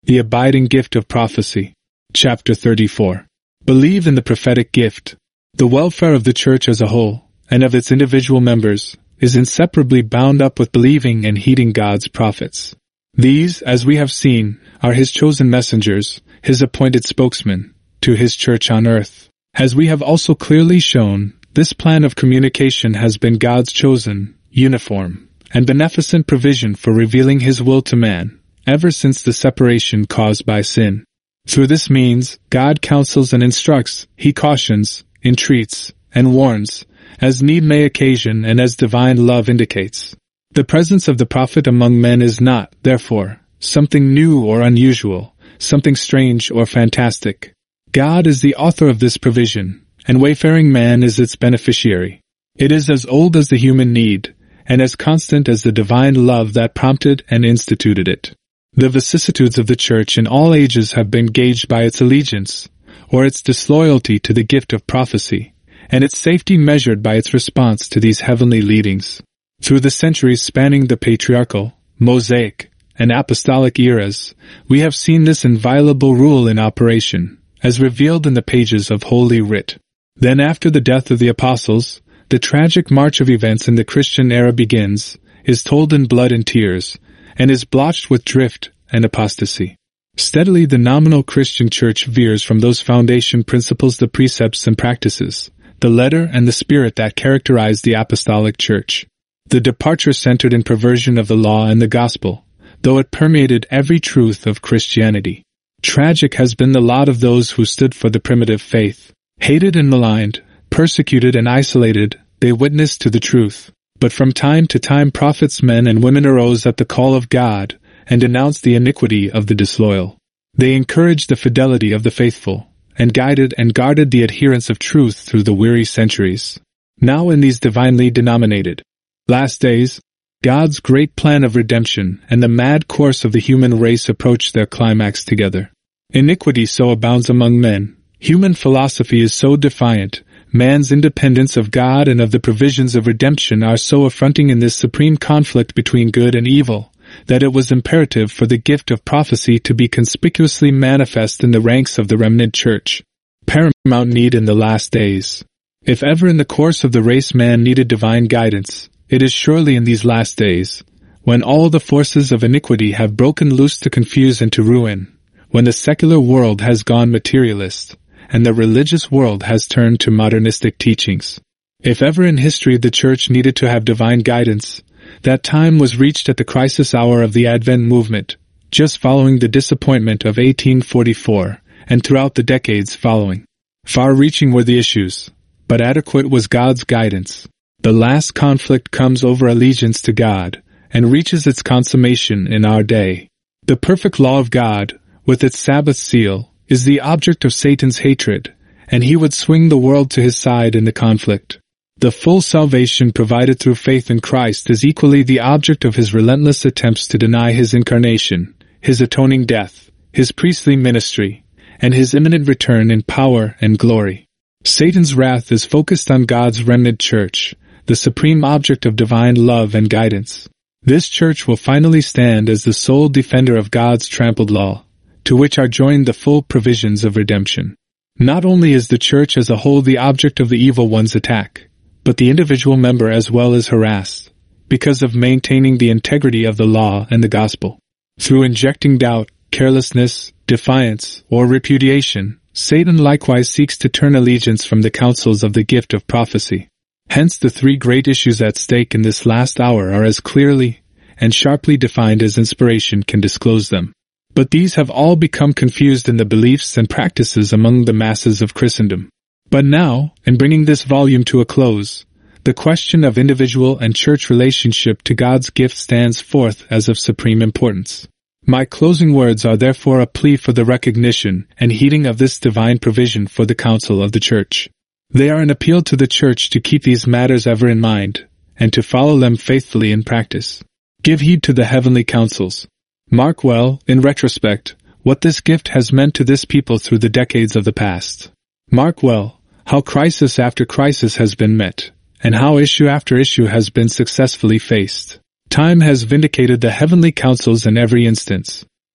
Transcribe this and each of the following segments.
The abiding gift of prophecy. Chapter 34. Believe in the prophetic gift. The welfare of the church as a whole, and of its individual members, is inseparably bound up with believing and heeding God's prophets. These, as we have seen, are His chosen messengers, His appointed spokesmen, to His church on earth. As we have also clearly shown, this plan of communication has been God's chosen, uniform, and beneficent provision for revealing His will to man, ever since the separation caused by sin. Through this means, God counsels and instructs, He cautions, entreats, and warns, as need may occasion and as divine love indicates. The presence of the prophet among men is not, therefore, something new or unusual, something strange or fantastic. God is the author of this provision, and wayfaring man is its beneficiary. It is as old as the human need, and as constant as the divine love that prompted and instituted it. The vicissitudes of the Church in all ages have been gauged by its allegiance, or its disloyalty to the gift of prophecy, and its safety measured by its response to these heavenly leadings. Through the centuries spanning the patriarchal, Mosaic, and apostolic eras, we have seen this inviolable rule in operation, as revealed in the pages of Holy Writ. Then after the death of the apostles, the tragic march of events in the Christian era begins, is told in blood and tears, and is blotched with drift and apostasy. Steadily the nominal Christian church veers from those foundation principles, the precepts and practices, the letter and the spirit that characterize the apostolic church. The departure centered in perversion of the law and the gospel, though it permeated every truth of Christianity. Tragic has been the lot of those who stood for the primitive faith. Hated and maligned, persecuted and isolated, they witnessed to the truth. But from time to time prophets, men and women arose at the call of God and denounced the iniquity of the disloyal. They encouraged the fidelity of the faithful, and guided and guarded the adherence of truth through the weary centuries. Now in these divinely denominated last days, God's great plan of redemption and the mad course of the human race approach their climax together. Iniquity so abounds among men, human philosophy is so defiant, man's independence of God and of the provisions of redemption are so affronting in this supreme conflict between good and evil, that it was imperative for the gift of prophecy to be conspicuously manifest in the ranks of the remnant church. Paramount need in the last days. If ever in the course of the race man needed divine guidance, it is surely in these last days, when all the forces of iniquity have broken loose to confuse and to ruin, when the secular world has gone materialist, and the religious world has turned to modernistic teachings. If ever in history the Church needed to have divine guidance, that time was reached at the crisis hour of the Advent movement, just following the disappointment of 1844, and throughout the decades following. Far-reaching were the issues, but adequate was God's guidance. The last conflict comes over allegiance to God, and reaches its consummation in our day. The perfect law of God, with its Sabbath seal, is the object of Satan's hatred, and he would swing the world to his side in the conflict. The full salvation provided through faith in Christ is equally the object of his relentless attempts to deny his incarnation, his atoning death, his priestly ministry, and his imminent return in power and glory. Satan's wrath is focused on God's remnant church, the supreme object of divine love and guidance. This church will finally stand as the sole defender of God's trampled law, to which are joined the full provisions of redemption. Not only is the church as a whole the object of the evil one's attack, but the individual member as well is harassed, because of maintaining the integrity of the law and the gospel. Through injecting doubt, carelessness, defiance, or repudiation, Satan likewise seeks to turn allegiance from the counsels of the gift of prophecy. Hence the three great issues at stake in this last hour are as clearly and sharply defined as inspiration can disclose them. But these have all become confused in the beliefs and practices among the masses of Christendom. But now, in bringing this volume to a close, the question of individual and church relationship to God's gift stands forth as of supreme importance. My closing words are therefore a plea for the recognition and heeding of this divine provision for the counsel of the church. They are an appeal to the church to keep these matters ever in mind, and to follow them faithfully in practice. Give heed to the heavenly counsels. Mark well, in retrospect, what this gift has meant to this people through the decades of the past. Mark well, how crisis after crisis has been met, and how issue after issue has been successfully faced. Time has vindicated the heavenly counsels in every instance.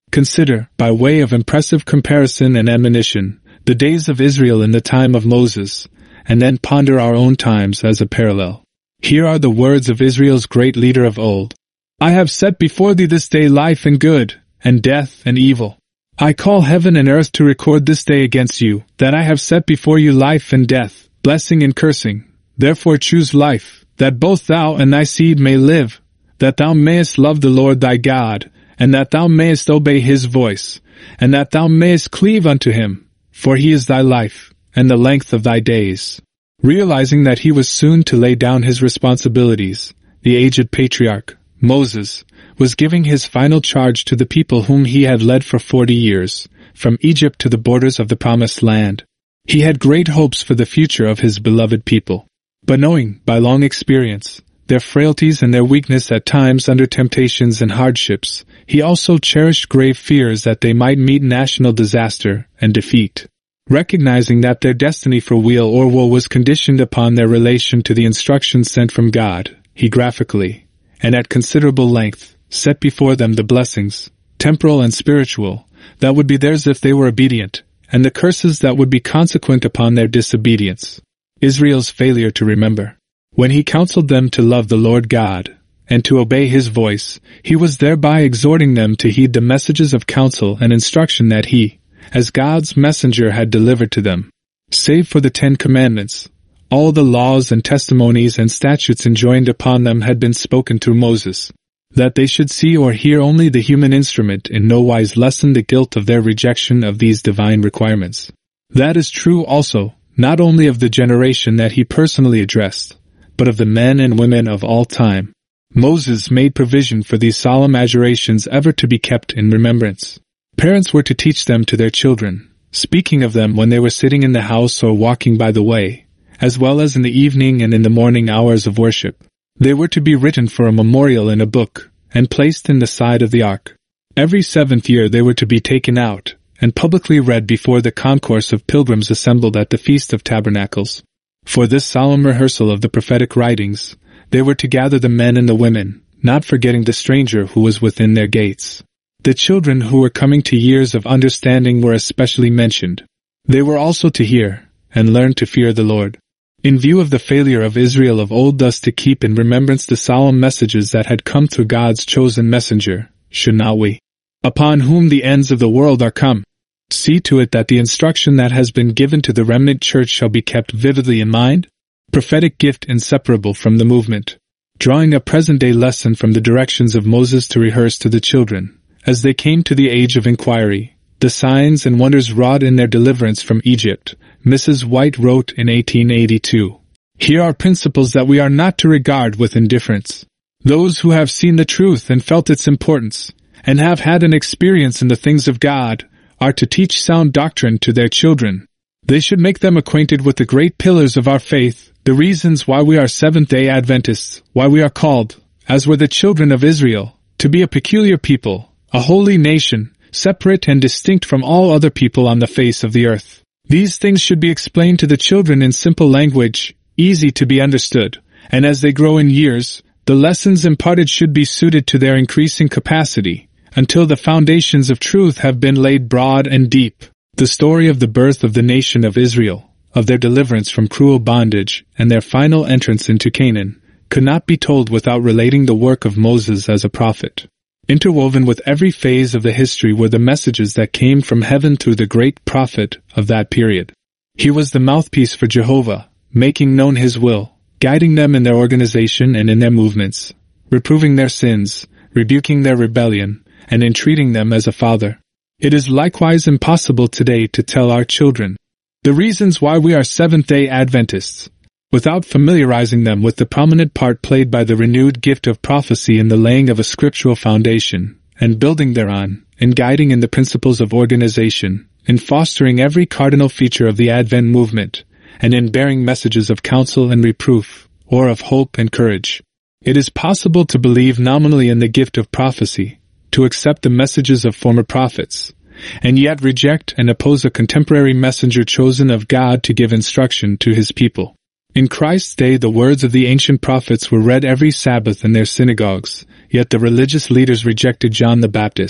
Consider, by way of impressive comparison and admonition, the days of Israel in the time of Moses, and then ponder our own times as a parallel. Here are the words of Israel's great leader of old. I have set before thee this day life and good, and death and evil. I call heaven and earth to record this day against you, that I have set before you life and death, blessing and cursing. Therefore choose life, that both thou and thy seed may live, that thou mayest love the Lord thy God, and that thou mayest obey his voice, and that thou mayest cleave unto him, for he is thy life, and the length of thy days. Realizing that he was soon to lay down his responsibilities, the aged patriarch, Moses, was giving his final charge to the people whom he had led for 40 years, from Egypt to the borders of the Promised Land. He had great hopes for the future of his beloved people. But knowing, by long experience, their frailties and their weakness at times under temptations and hardships, he also cherished grave fears that they might meet national disaster and defeat. Recognizing that their destiny for weal or woe was conditioned upon their relation to the instructions sent from God, he graphically, and at considerable length, set before them the blessings, temporal and spiritual, that would be theirs if they were obedient, and the curses that would be consequent upon their disobedience. Israel's failure to remember. When he counseled them to love the Lord God, and to obey his voice, he was thereby exhorting them to heed the messages of counsel and instruction that he, as God's messenger, had delivered to them. Save for the 10 Commandments, all the laws and testimonies and statutes enjoined upon them had been spoken through Moses. That they should see or hear only the human instrument in no wise lessened the guilt of their rejection of these divine requirements. That is true also, not only of the generation that he personally addressed, but of the men and women of all time. Moses made provision for these solemn adjurations ever to be kept in remembrance. Parents were to teach them to their children, speaking of them when they were sitting in the house or walking by the way, as well as in the evening and in the morning hours of worship. They were to be written for a memorial in a book, and placed in the side of the ark. Every 7th year they were to be taken out, and publicly read before the concourse of pilgrims assembled at the Feast of Tabernacles. For this solemn rehearsal of the prophetic writings, they were to gather the men and the women, not forgetting the stranger who was within their gates. The children who were coming to years of understanding were especially mentioned. They were also to hear, and learn to fear the Lord. In view of the failure of Israel of old thus to keep in remembrance the solemn messages that had come through God's chosen messenger, should not we, upon whom the ends of the world are come, see to it that the instruction that has been given to the remnant church shall be kept vividly in mind? Prophetic gift inseparable from the movement. Drawing a present-day lesson from the directions of Moses to rehearse to the children, as they came to the age of inquiry, the signs and wonders wrought in their deliverance from Egypt, Mrs. White wrote in 1882. Here are principles that we are not to regard with indifference. Those who have seen the truth and felt its importance, and have had an experience in the things of God, are to teach sound doctrine to their children. They should make them acquainted with the great pillars of our faith, the reasons why we are Seventh-day Adventists, why we are called, as were the children of Israel, to be a peculiar people, a holy nation, separate and distinct from all other people on the face of the earth. These things should be explained to the children in simple language, easy to be understood, and as they grow in years, the lessons imparted should be suited to their increasing capacity, until the foundations of truth have been laid broad and deep. The story of the birth of the nation of Israel, of their deliverance from cruel bondage, and their final entrance into Canaan, could not be told without relating the work of Moses as a prophet. Interwoven with every phase of the history were the messages that came from heaven through the great prophet of that period. He was the mouthpiece for Jehovah, making known his will, guiding them in their organization and in their movements, reproving their sins, rebuking their rebellion, and entreating them as a father. It is likewise impossible today to tell our children the reasons why we are Seventh-day Adventists, without familiarizing them with the prominent part played by the renewed gift of prophecy in the laying of a scriptural foundation, and building thereon, in guiding in the principles of organization, in fostering every cardinal feature of the Advent movement, and in bearing messages of counsel and reproof, or of hope and courage. It is possible to believe nominally in the gift of prophecy, to accept the messages of former prophets, and yet reject and oppose a contemporary messenger chosen of God to give instruction to his people. In Christ's day the words of the ancient prophets were read every Sabbath in their synagogues, yet the religious leaders rejected John the Baptist,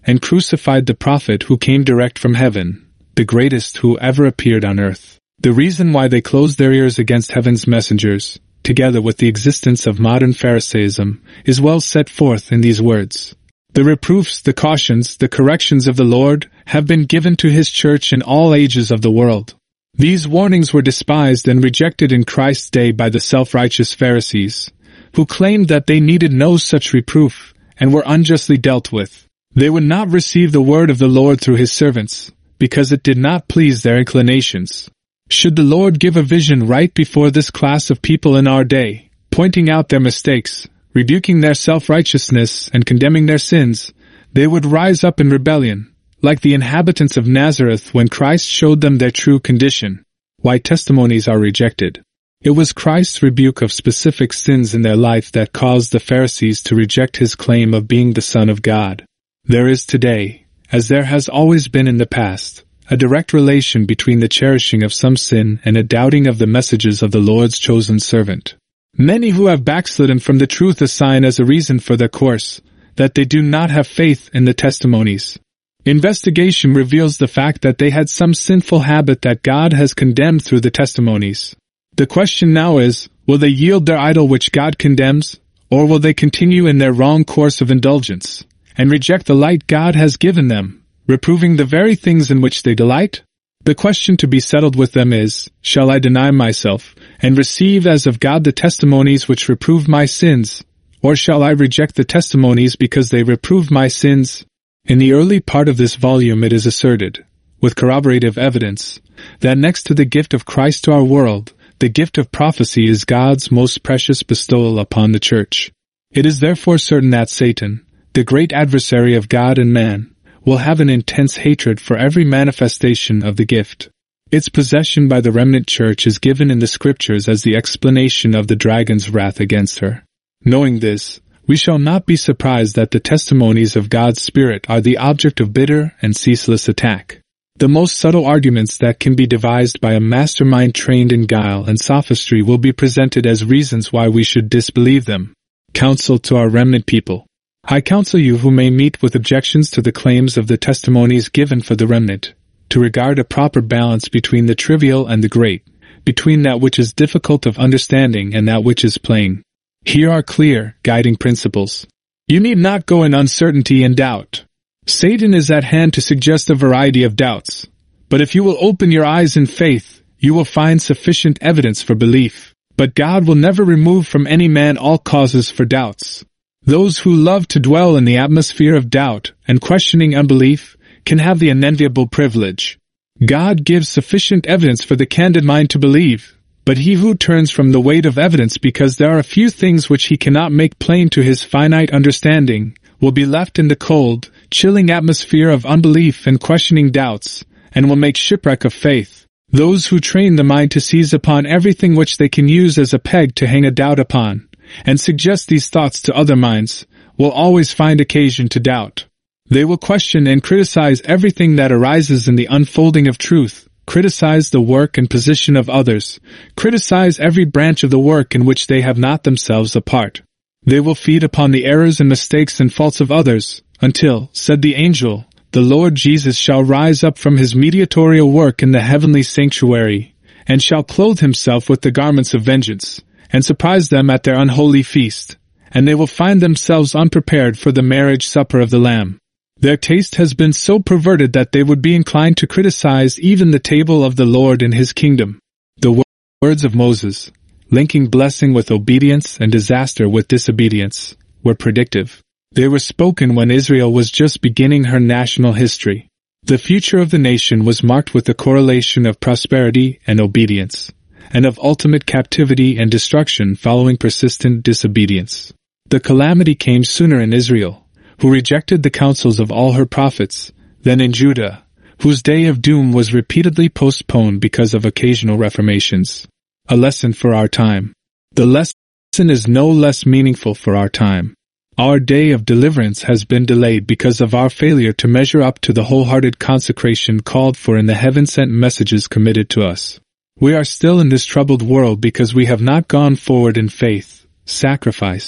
and crucified the prophet who came direct from heaven, the greatest who ever appeared on earth. The reason why they closed their ears against heaven's messengers, together with the existence of modern Pharisaism, is well set forth in these words. The reproofs, the cautions, the corrections of the Lord have been given to His church in all ages of the world. These warnings were despised and rejected in Christ's day by the self-righteous Pharisees, who claimed that they needed no such reproof and were unjustly dealt with. They would not receive the word of the Lord through His servants, because it did not please their inclinations. Should the Lord give a vision right before this class of people in our day, pointing out their mistakes, rebuking their self-righteousness and condemning their sins, they would rise up in rebellion, like the inhabitants of Nazareth when Christ showed them their true condition. Why testimonies are rejected. It was Christ's rebuke of specific sins in their life that caused the Pharisees to reject His claim of being the Son of God. There is today, as there has always been in the past, a direct relation between the cherishing of some sin and a doubting of the messages of the Lord's chosen servant. Many who have backslidden from the truth assign as a reason for their course that they do not have faith in the testimonies. Investigation reveals the fact that they had some sinful habit that God has condemned through the testimonies. The question now is, will they yield their idol which God condemns, or will they continue in their wrong course of indulgence, and reject the light God has given them, reproving the very things in which they delight? The question to be settled with them is, shall I deny myself, and receive as of God the testimonies which reprove my sins, or shall I reject the testimonies because they reprove my sins? In the early part of this volume it is asserted, with corroborative evidence, that next to the gift of Christ to our world, the gift of prophecy is God's most precious bestowal upon the church. It is therefore certain that Satan, the great adversary of God and man, will have an intense hatred for every manifestation of the gift. Its possession by the remnant church is given in the scriptures as the explanation of the dragon's wrath against her. Knowing this, we shall not be surprised that the testimonies of God's Spirit are the object of bitter and ceaseless attack. The most subtle arguments that can be devised by a mastermind trained in guile and sophistry will be presented as reasons why we should disbelieve them. Counsel to our remnant people. I counsel you who may meet with objections to the claims of the testimonies given for the remnant, to regard a proper balance between the trivial and the great, between that which is difficult of understanding and that which is plain. Here are clear, guiding principles. You need not go in uncertainty and doubt. Satan is at hand to suggest a variety of doubts, but if you will open your eyes in faith, you will find sufficient evidence for belief. But God will never remove from any man all causes for doubts. Those who love to dwell in the atmosphere of doubt and questioning unbelief can have the unenviable privilege. God gives sufficient evidence for the candid mind to believe, but he who turns from the weight of evidence because there are few things which he cannot make plain to his finite understanding will be left in the cold, chilling atmosphere of unbelief and questioning doubts, and will make shipwreck of faith. Those who train the mind to seize upon everything which they can use as a peg to hang a doubt upon, and suggest these thoughts to other minds, will always find occasion to doubt. They will question and criticize everything that arises in the unfolding of truth, criticize the work and position of others, criticize every branch of the work in which they have not themselves a part. They will feed upon the errors and mistakes and faults of others, until, said the angel, the Lord Jesus shall rise up from his mediatorial work in the heavenly sanctuary, and shall clothe himself with the garments of vengeance, and surprise them at their unholy feast, and they will find themselves unprepared for the marriage supper of the Lamb. Their taste has been so perverted that they would be inclined to criticize even the table of the Lord in his kingdom. The words of Moses, linking blessing with obedience and disaster with disobedience, were predictive. They were spoken when Israel was just beginning her national history. The future of the nation was marked with the correlation of prosperity and obedience, and of ultimate captivity and destruction following persistent disobedience. The calamity came sooner in Israel, who rejected the counsels of all her prophets, than in Judah, whose day of doom was repeatedly postponed because of occasional reformations. A lesson for our time. The lesson is no less meaningful for our time. Our day of deliverance has been delayed because of our failure to measure up to the wholehearted consecration called for in the heaven-sent messages committed to us. We are still in this troubled world because we have not gone forward in faith, sacrifice,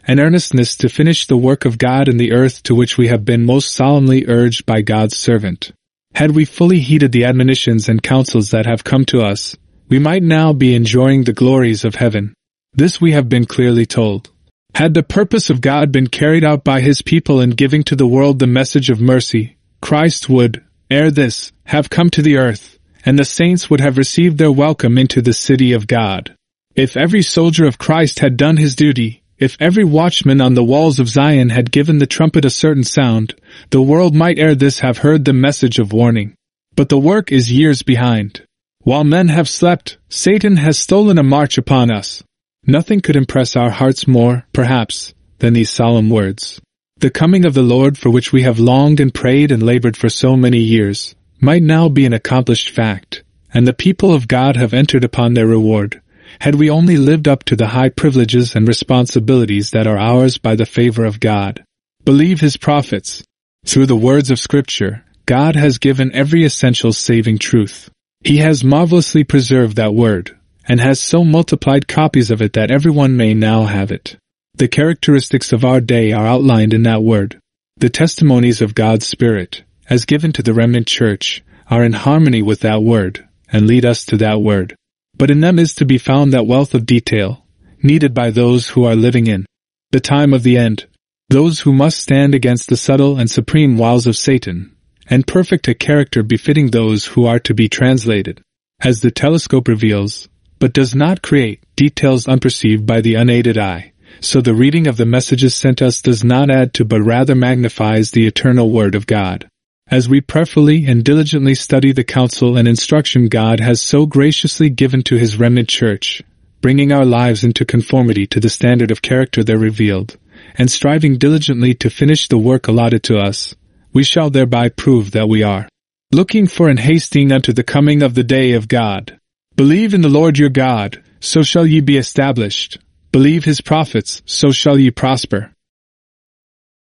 and earnestness to finish the work of God in the earth to which we have been most solemnly urged by God's servant. Had we fully heeded the admonitions and counsels that have come to us, we might now be enjoying the glories of heaven. This we have been clearly told. Had the purpose of God been carried out by His people in giving to the world the message of mercy, Christ would, ere this, have come to the earth, and the saints would have received their welcome into the city of God. If every soldier of Christ had done his duty, if every watchman on the walls of Zion had given the trumpet a certain sound, the world might ere this have heard the message of warning. But the work is years behind. While men have slept, Satan has stolen a march upon us. Nothing could impress our hearts more, perhaps, than these solemn words. The coming of the Lord, for which we have longed and prayed and labored for so many years, might now be an accomplished fact, and the people of God have entered upon their reward, had we only lived up to the high privileges and responsibilities that are ours by the favor of God. Believe His prophets. Through the words of Scripture, God has given every essential saving truth. He has marvelously preserved that word, and has so multiplied copies of it that everyone may now have it. The characteristics of our day are outlined in that word. The testimonies of God's Spirit, as given to the remnant church, are in harmony with that word, and lead us to that word. But in them is to be found that wealth of detail, needed by those who are living in the time of the end, those who must stand against the subtle and supreme wiles of Satan, and perfect a character befitting those who are to be translated, as the telescope reveals, but does not create, details unperceived by the unaided eye. So the reading of the messages sent us does not add to but rather magnifies the eternal Word of God. As we prayerfully and diligently study the counsel and instruction God has so graciously given to His remnant church, bringing our lives into conformity to the standard of character there revealed, and striving diligently to finish the work allotted to us, we shall thereby prove that we are looking for and hasting unto the coming of the day of God. Believe in the Lord your God, so shall ye be established. Believe His prophets, so shall ye prosper.